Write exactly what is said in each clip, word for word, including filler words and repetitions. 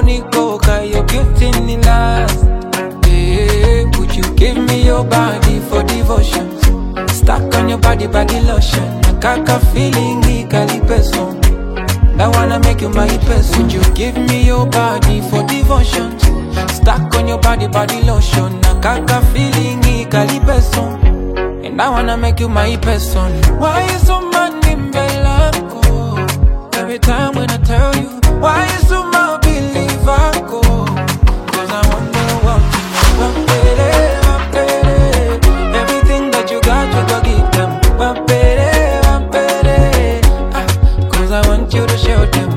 money go, cause your beauty in last. Yeah, would you give me your body for devotion? Stuck on your body, body lotion. Kaka feeling legally person. I wanna make you my person. Would you give me your body for devotion? Stuck on your body, body lotion. Kaka feeling legally person. And I wanna make you my person. Why you so mad in Belanco? Every time when I tell you, why you so mad believe I go? Cause I wonder what you know. Everything that you got, you go give them. Cause I want you to show them.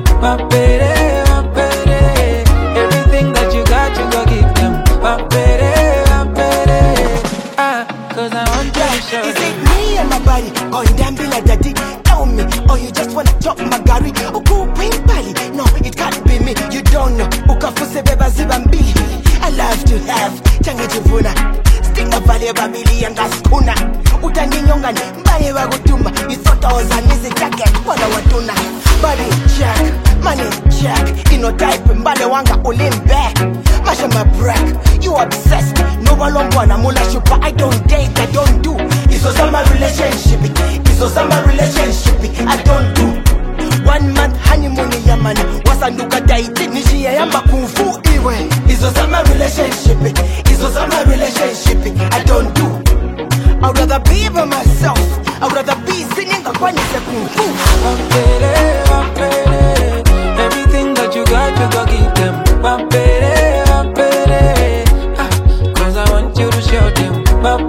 Everything that you got, you go give them. Cause I want you to show them. Is it me and my body? Or in damn be like daddy? Tell me. Or you just wanna chop my gari? Or go bring bali? No, it can't be me. You don't know. Ukafuse beba zibambi. I love to have. Change jivuna. Sting of valley family and gaskuna. Utaninyongani. Mbaye wagutuma. You thought I was an easy jacket. Wala watuna. Body check. Money check. Ino type. Mbale wanga ulimbe. Masha my break. You obsessed. No one long one. I'm all shupa. I don't date. I don't do. It's also my relationship. It's also my relationship. I don't do. One month honeymoon yamana. Wasanduka daiti. Nishi ya yamba kufu iwe. It's also my relationship. It's also my relationship. I don't do. I'd rather be by myself. I'd rather be singing a funny kung fu. Everything that you got, you go give them. Cause I want you to show them.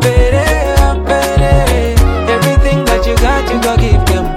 Everything that you got, you go give them.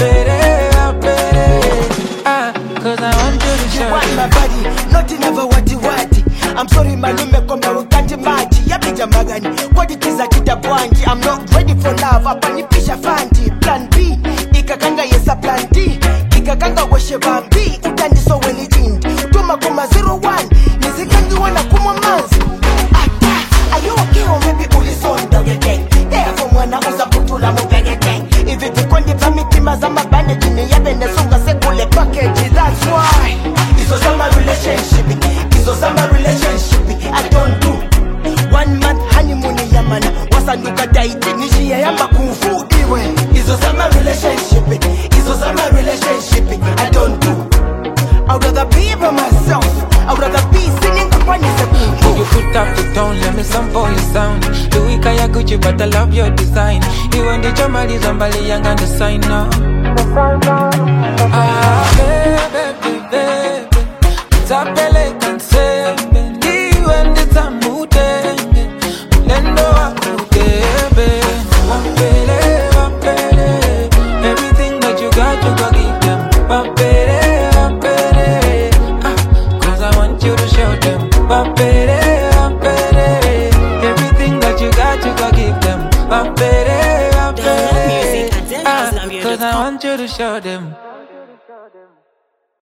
Cause I want you to show You want them. my body, nothing ever wati wati. I'm sorry malume komba wakati maji. Yapija magani, quality za kitabwanji. I'm not ready for love, hapa nipisha fanti. Plan B, ikakanga yesa plan D. Ikakanga washe bambi, utandiso weni jindi. Tuma kuma zero one, nizikangi wana kuma manzi. Ata, are you okay or maybe ulisonda weke? Therefore mwana uza kutula mupege gang. If it ikondi pamiti mazama bane jini yabe nesunga sekule package. That's why it's also my relationship. It's also my relationship. I don't do. One month honeymoon yamana. Wasanduka daiti nishi ya yamba kufu iwe. It's also my relationship. It's also my relationship. I don't do. I'd rather be by myself. I'd rather be singing the one is a You put up the tone, let me sample your sound. Louis Kaya Gucci, but I love your design. You and the Jamali Zambali Young and the sign now. Ah, baby, baby, Tapele can say, you and the Tamute, Lendo Akute, baby, everything that you got, you go give them. Cause I want you to show them. Everything that you got, you go give them. Cause I want you to show them.